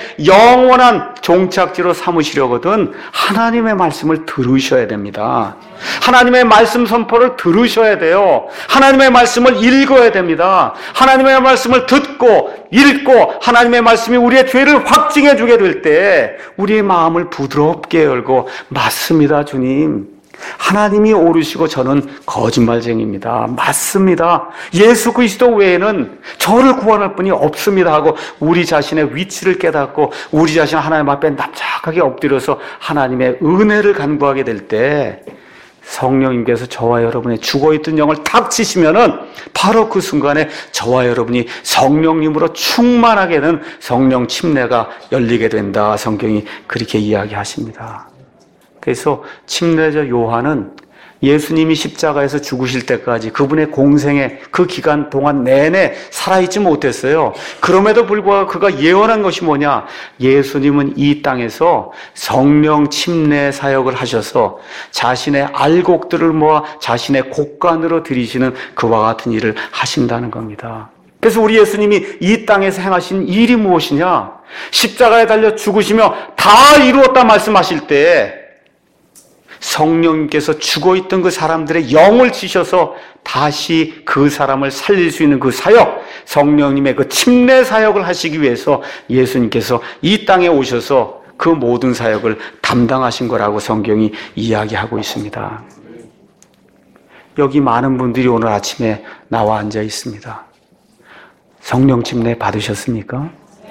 영원한 종착지로 삼으시려거든 하나님의 말씀을 들으셔야 됩니다. 하나님의 말씀 선포를 들으셔야 돼요. 하나님의 말씀을 읽어야 됩니다. 하나님의 말씀을 듣고 읽고 하나님의 말씀이 우리의 죄를 확증해 주게 될 때 우리의 마음을 부드럽게 열고 맞습니다 주님, 하나님이 오르시고 저는 거짓말쟁이입니다. 맞습니다. 예수 그리스도 외에는 저를 구원할 분이 없습니다 하고 우리 자신의 위치를 깨닫고 우리 자신 하나님 앞에 납작하게 엎드려서 하나님의 은혜를 간구하게 될 때 성령님께서 저와 여러분의 죽어있던 영을 탁 치시면은 바로 그 순간에 저와 여러분이 성령님으로 충만하게 된 성령 침례가 열리게 된다. 성경이 그렇게 이야기하십니다. 그래서 침례자 요한은 예수님이 십자가에서 죽으실 때까지 그분의 공생의 그 기간 동안 내내 살아있지 못했어요. 그럼에도 불구하고 그가 예언한 것이 뭐냐? 예수님은 이 땅에서 성령 침례 사역을 하셔서 자신의 알곡들을 모아 자신의 곡간으로 들이시는 그와 같은 일을 하신다는 겁니다. 그래서 우리 예수님이 이 땅에서 행하신 일이 무엇이냐? 십자가에 달려 죽으시며 다 이루었다 말씀하실 때 성령님께서 죽어있던 그 사람들의 영을 치셔서 다시 그 사람을 살릴 수 있는 그 사역, 성령님의 그 침례 사역을 하시기 위해서 예수님께서 이 땅에 오셔서 그 모든 사역을 담당하신 거라고 성경이 이야기하고 있습니다. 여기 많은 분들이 오늘 아침에 나와 앉아 있습니다. 성령 침례 받으셨습니까?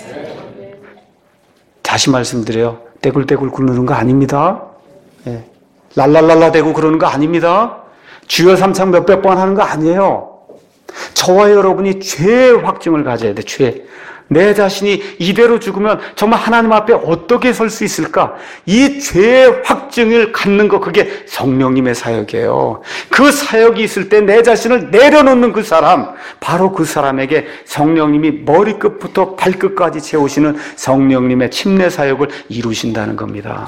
다시 말씀드려요. 떼굴떼굴 굴르는 거 아닙니다. 네. 랄랄랄라 대고 그러는 거 아닙니다. 주여 삼창 몇백 번 하는 거 아니에요. 저와 여러분이 죄의 확증을 가져야 돼. 죄. 내 자신이 이대로 죽으면 정말 하나님 앞에 어떻게 설 수 있을까? 이 죄의 확증을 갖는 거, 그게 성령님의 사역이에요. 그 사역이 있을 때 내 자신을 내려놓는 그 사람, 바로 그 사람에게 성령님이 머리끝부터 발끝까지 채우시는 성령님의 침례 사역을 이루신다는 겁니다.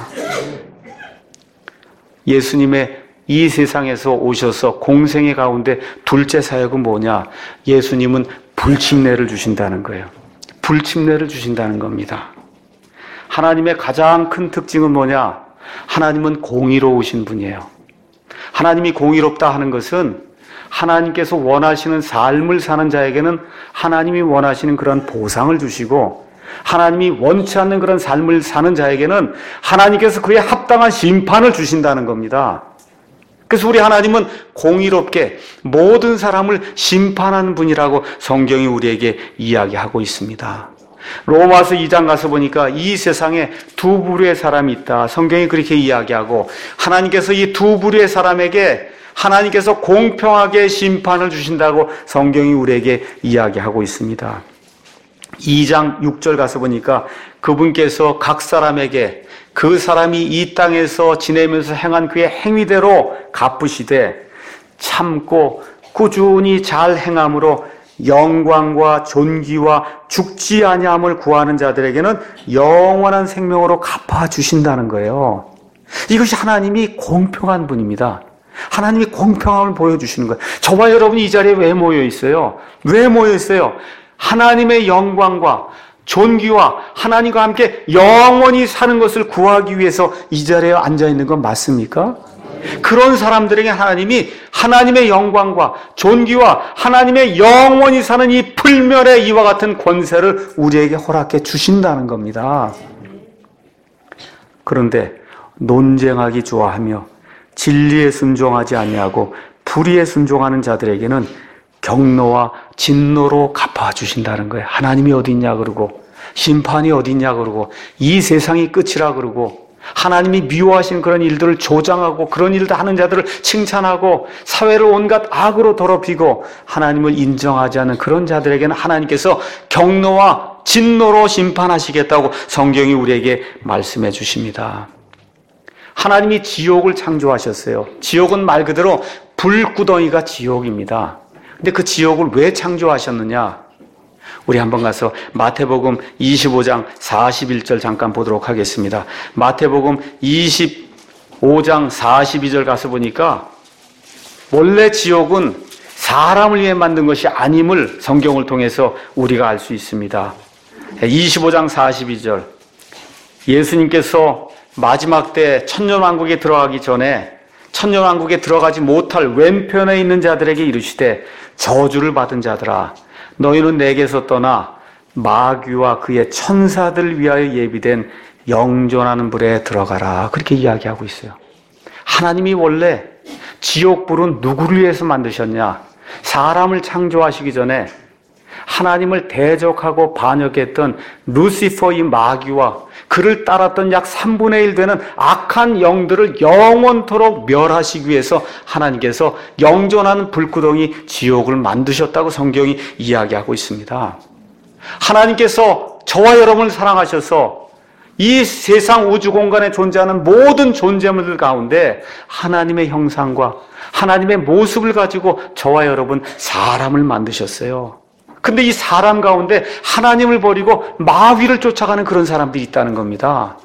예수님의 이 세상에서 오셔서 공생의 가운데 둘째 사역은 뭐냐? 예수님은 불침례를 주신다는 거예요. 불침례를 주신다는 겁니다. 하나님의 가장 큰 특징은 뭐냐? 하나님은 공의로우신 분이에요. 하나님이 공의롭다 하는 것은 하나님께서 원하시는 삶을 사는 자에게는 하나님이 원하시는 그런 보상을 주시고, 하나님이 원치 않는 그런 삶을 사는 자에게는 하나님께서 그에 합당한 심판을 주신다는 겁니다. 그래서 우리 하나님은 공의롭게 모든 사람을 심판하는 분이라고 성경이 우리에게 이야기하고 있습니다. 로마서 이 장 가서 보니까 이 세상에 두 부류의 사람이 있다. 성경이 그렇게 이야기하고, 하나님께서 이 두 부류의 사람에게 하나님께서 공평하게 심판을 주신다고 성경이 우리에게 이야기하고 있습니다. 이 장 육 절 가서 보니까 그분께서 각 사람에게 그 사람이 이 땅에서 지내면서 행한 그의 행위대로 갚으시되 참고 꾸준히 잘 행함으로 영광과 존귀와 죽지 아니함을 구하는 자들에게는 영원한 생명으로 갚아주신다는 거예요. 이것이 하나님이 공평한 분입니다. 하나님이 공평함을 보여주시는 거예요. 저와 여러분이 이 자리에 왜 모여 있어요? 왜 모여 있어요? 하나님의 영광과 존귀와 하나님과 함께 영원히 사는 것을 구하기 위해서 이 자리에 앉아 있는 건 맞습니까? 그런 사람들에게 하나님이 하나님의 영광과 존귀와 하나님의 영원히 사는 이 불멸의 이와 같은 권세를 우리에게 허락해 주신다는 겁니다. 그런데 논쟁하기 좋아하며 진리에 순종하지 아니하고 불의에 순종하는 자들에게는 경노와 진노로 갚아주신다는 거예요. 하나님이 어디 있냐 그러고, 심판이 어디 있냐 그러고, 이 세상이 끝이라 그러고, 하나님이 미워하시는 그런 일들을 조장하고 그런 일들 하는 자들을 칭찬하고 사회를 온갖 악으로 더럽히고 하나님을 인정하지 않는 그런 자들에게는 하나님께서 경노와 진노로 심판하시겠다고 성경이 우리에게 말씀해 주십니다. 하나님이 지옥을 창조하셨어요. 지옥은 말 그대로 불구덩이가 지옥입니다. 근데 그 지옥을 왜 창조하셨느냐? 우리 한번 가서 마태복음 이십오 장 사십일 절 잠깐 보도록 하겠습니다. 마태복음 이십오 장 사십이 절 가서 보니까 원래 지옥은 사람을 위해 만든 것이 아님을 성경을 통해서 우리가 알 수 있습니다. 이십오 장 사십이 절, 예수님께서 마지막 때 천년왕국에 들어가기 전에 천년왕국에 들어가지 못할 왼편에 있는 자들에게 이르시되 저주를 받은 자들아, 너희는 내게서 떠나 마귀와 그의 천사들 위하여 예비된 영존하는 불에 들어가라. 그렇게 이야기하고 있어요. 하나님이 원래 지옥불은 누구를 위해서 만드셨냐? 사람을 창조하시기 전에 하나님을 대적하고 반역했던 루시퍼 이 마귀와 그를 따랐던 약 삼분의 일 되는 악한 영들을 영원토록 멸하시기 위해서 하나님께서 영존하는 불구덩이 지옥을 만드셨다고 성경이 이야기하고 있습니다. 하나님께서 저와 여러분을 사랑하셔서 이 세상 우주 공간에 존재하는 모든 존재물들 가운데 하나님의 형상과 하나님의 모습을 가지고 저와 여러분 사람을 만드셨어요. 근데 이 사람 가운데 하나님을 버리고 마귀를 쫓아가는 그런 사람들이 있다는 겁니다.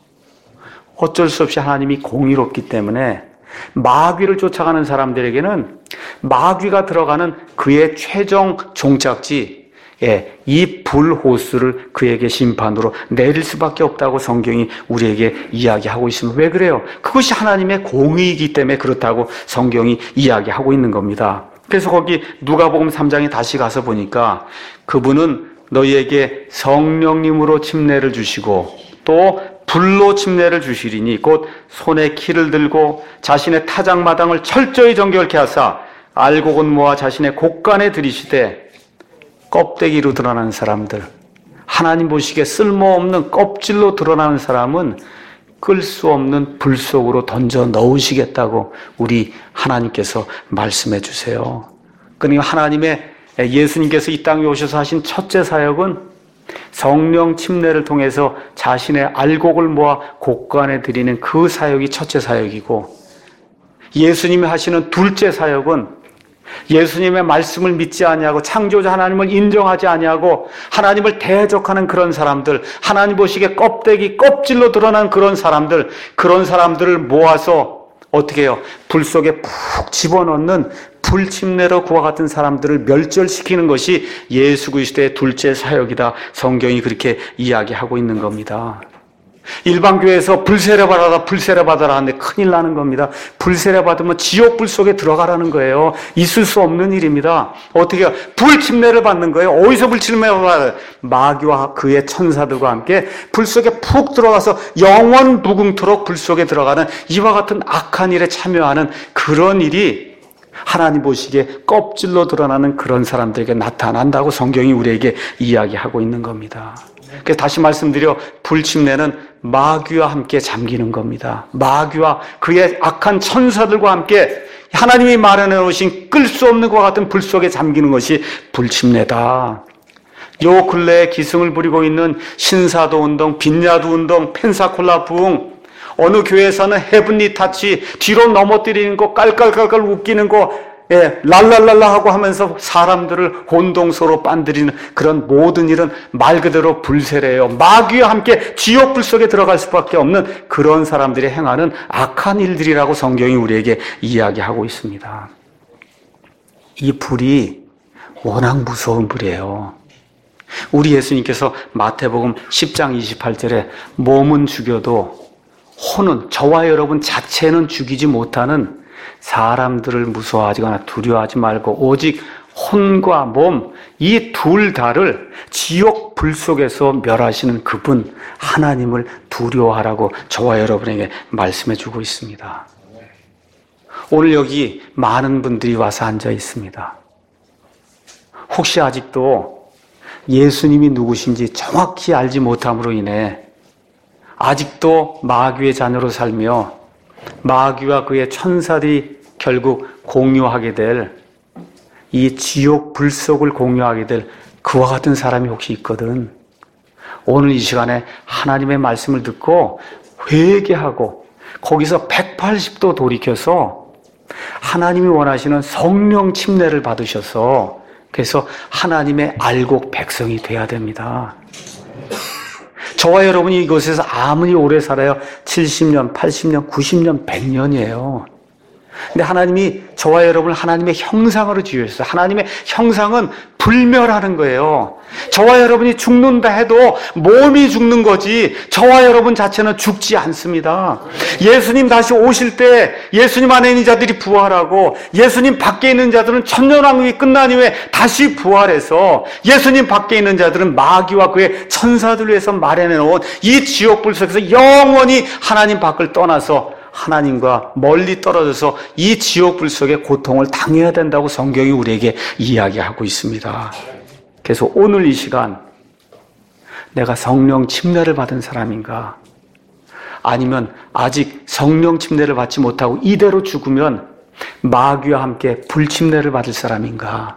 어쩔 수 없이 하나님이 공의롭기 때문에 마귀를 쫓아가는 사람들에게는 마귀가 들어가는 그의 최종 종착지, 예, 이 불호수를 그에게 심판으로 내릴 수밖에 없다고 성경이 우리에게 이야기하고 있습니다. 왜 그래요? 그것이 하나님의 공의이기 때문에 그렇다고 성경이 이야기하고 있는 겁니다. 그래서 거기 누가복음 삼 장에 다시 가서 보니까 그분은 너희에게 성령님으로 침례를 주시고 또 불로 침례를 주시리니 곧 손에 키를 들고 자신의 타작마당을 철저히 정결케 하사 알곡은 모아 자신의 곳간에 들이시되 껍데기로 드러나는 사람들, 하나님 보시기에 쓸모없는 껍질로 드러나는 사람은 끌 수 없는 불 속으로 던져 넣으시겠다고 우리 하나님께서 말씀해 주세요. 그러니까 하나님의 예수님께서 이 땅에 오셔서 하신 첫째 사역은 성령 침례를 통해서 자신의 알곡을 모아 곳간에 드리는 그 사역이 첫째 사역이고, 예수님이 하시는 둘째 사역은 예수님의 말씀을 믿지 아니하고 창조자 하나님을 인정하지 아니하고 하나님을 대적하는 그런 사람들, 하나님 보시기에 껍데기, 껍질로 드러난 그런 사람들, 그런 사람들을 모아서 어떻게 해요? 불 속에 푹 집어넣는 불침례로 그와 같은 사람들을 멸절시키는 것이 예수 그리스도의 둘째 사역이다. 성경이 그렇게 이야기하고 있는 겁니다. 일반 교회에서 불세례 받아라 불세례 받아라 하는데 큰일 나는 겁니다. 불세례 받으면 지옥 불 속에 들어가라는 거예요. 있을 수 없는 일입니다. 어떻게 해요? 불침례를 받는 거예요. 어디서 불침례를 받아요? 마귀와 그의 천사들과 함께 불 속에 푹 들어가서 영원 무궁토록 불 속에 들어가는 이와 같은 악한 일에 참여하는 그런 일이 하나님 보시기에 껍질로 드러나는 그런 사람들에게 나타난다고 성경이 우리에게 이야기하고 있는 겁니다. 그래서 다시 말씀드려, 불침례는 마귀와 함께 잠기는 겁니다. 마귀와 그의 악한 천사들과 함께 하나님이 마련해 놓으신 끌 수 없는 것과 같은 불 속에 잠기는 것이 불침례다. 요 근래에 기승을 부리고 있는 신사도 운동, 빈야도 운동, 펜사콜라 부흥, 어느 교회에서는 헤븐리 타치, 뒤로 넘어뜨리는 거, 깔깔깔깔 웃기는 거, 예, 랄랄랄라 하고 하면서 사람들을 혼동소로 빤들이는 그런 모든 일은 말 그대로 불세례예요. 마귀와 함께 지옥 불 속에 들어갈 수밖에 없는 그런 사람들이 행하는 악한 일들이라고 성경이 우리에게 이야기하고 있습니다. 이 불이 워낙 무서운 불이에요. 우리 예수님께서 마태복음 십 장 이십팔 절에 몸은 죽여도 혼은, 저와 여러분 자체는 죽이지 못하는 사람들을 무서워하거나 두려워하지 말고 오직 혼과 몸, 이 둘 다를 지옥 불 속에서 멸하시는 그분 하나님을 두려워하라고 저와 여러분에게 말씀해 주고 있습니다. 오늘 여기 많은 분들이 와서 앉아 있습니다. 혹시 아직도 예수님이 누구신지 정확히 알지 못함으로 인해 아직도 마귀의 자녀로 살며 마귀와 그의 천사들이 결국 공유하게 될 이 지옥 불속을 공유하게 될 그와 같은 사람이 혹시 있거든. 오늘 이 시간에 하나님의 말씀을 듣고 회개하고 거기서 백팔십 도 돌이켜서 하나님이 원하시는 성령 침례를 받으셔서 그래서 하나님의 알곡 백성이 돼야 됩니다. 저와 여러분이 이곳에서 아무리 오래 살아요. 칠십 년, 팔십 년, 구십 년, 백 년이에요. 근데 하나님이 저와 여러분을 하나님의 형상으로 지으셨어요. 하나님의 형상은 불멸하는 거예요. 저와 여러분이 죽는다 해도 몸이 죽는 거지 저와 여러분 자체는 죽지 않습니다. 예수님 다시 오실 때 예수님 안에 있는 자들이 부활하고 예수님 밖에 있는 자들은 천년왕국이 끝난 이후에 다시 부활해서 예수님 밖에 있는 자들은 마귀와 그의 천사들을 위해서 마련해 놓은 이 지옥불 속에서 영원히 하나님 밖을 떠나서 하나님과 멀리 떨어져서 이 지옥불 속의 고통을 당해야 된다고 성경이 우리에게 이야기하고 있습니다. 그래서 오늘 이 시간 내가 성령 침례를 받은 사람인가? 아니면 아직 성령 침례를 받지 못하고 이대로 죽으면 마귀와 함께 불침례를 받을 사람인가?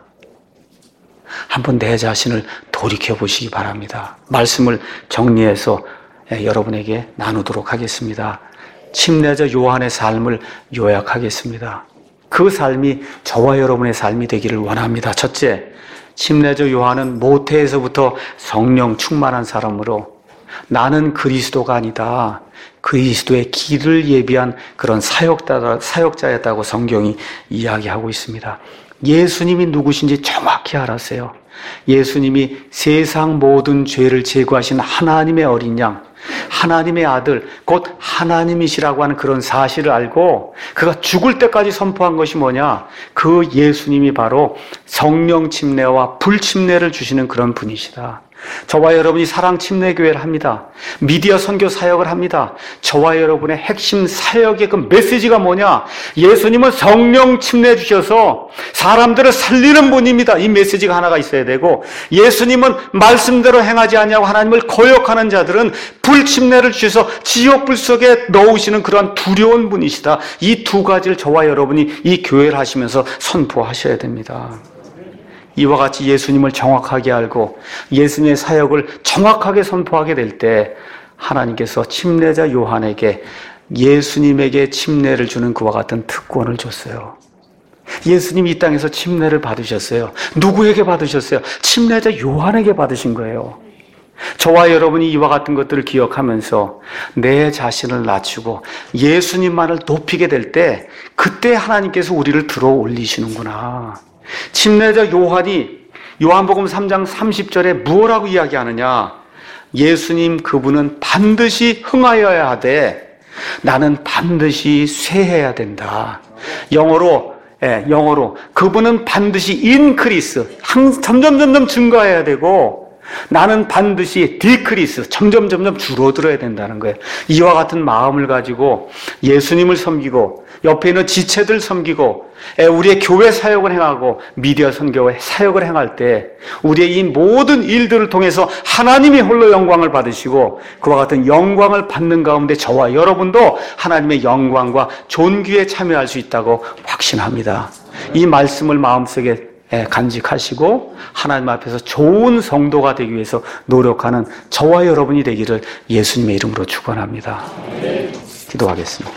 한번 내 자신을 돌이켜 보시기 바랍니다. 말씀을 정리해서 여러분에게 나누도록 하겠습니다. 침례자 요한의 삶을 요약하겠습니다. 그 삶이 저와 여러분의 삶이 되기를 원합니다. 첫째, 침례자 요한은 모태에서부터 성령 충만한 사람으로 나는 그리스도가 아니다, 그리스도의 길을 예비한 그런 사역자, 사역자였다고 성경이 이야기하고 있습니다. 예수님이 누구신지 정확히 알았어요. 예수님이 세상 모든 죄를 제거하신 하나님의 어린 양, 하나님의 아들, 곧 하나님이시라고 하는 그런 사실을 알고 그가 죽을 때까지 선포한 것이 뭐냐? 그 예수님이 바로 성령 침례와 불침례를 주시는 그런 분이시다. 저와 여러분이 사랑 침례교회를 합니다. 미디어 선교 사역을 합니다. 저와 여러분의 핵심 사역의 그 메시지가 뭐냐? 예수님은 성령 침례 주셔서 사람들을 살리는 분입니다. 이 메시지가 하나가 있어야 되고, 예수님은 말씀대로 행하지 아니하고 하나님을 거역하는 자들은 불침례를 주셔서 지옥불 속에 넣으시는 그러한 두려운 분이시다. 이 두 가지를 저와 여러분이 이 교회를 하시면서 선포하셔야 됩니다. 이와 같이 예수님을 정확하게 알고 예수님의 사역을 정확하게 선포하게 될 때 하나님께서 침례자 요한에게 예수님에게 침례를 주는 그와 같은 특권을 줬어요. 예수님이 이 땅에서 침례를 받으셨어요. 누구에게 받으셨어요? 침례자 요한에게 받으신 거예요. 저와 여러분이 이와 같은 것들을 기억하면서 내 자신을 낮추고 예수님만을 높이게 될 때 그때 하나님께서 우리를 들어 올리시는구나. 침례자 요한이 요한복음 삼 장 삼십 절에 무엇라고 이야기하느냐? 예수님 그분은 반드시 흥하여야 하되 나는 반드시 쇠해야 된다. 영어로 예, 영어로 그분은 반드시 인크리스, 점점 점점 증가해야 되고 나는 반드시 디크리스, 점점 점점 줄어들어야 된다는 거예요. 이와 같은 마음을 가지고 예수님을 섬기고 옆에 있는 지체들 섬기고 우리의 교회 사역을 행하고 미디어 선교의 사역을 행할 때 우리의 이 모든 일들을 통해서 하나님이 홀로 영광을 받으시고 그와 같은 영광을 받는 가운데 저와 여러분도 하나님의 영광과 존귀에 참여할 수 있다고 확신합니다. 이 말씀을 마음속에 간직하시고 하나님 앞에서 좋은 성도가 되기 위해서 노력하는 저와 여러분이 되기를 예수님의 이름으로 축원합니다. 기도하겠습니다.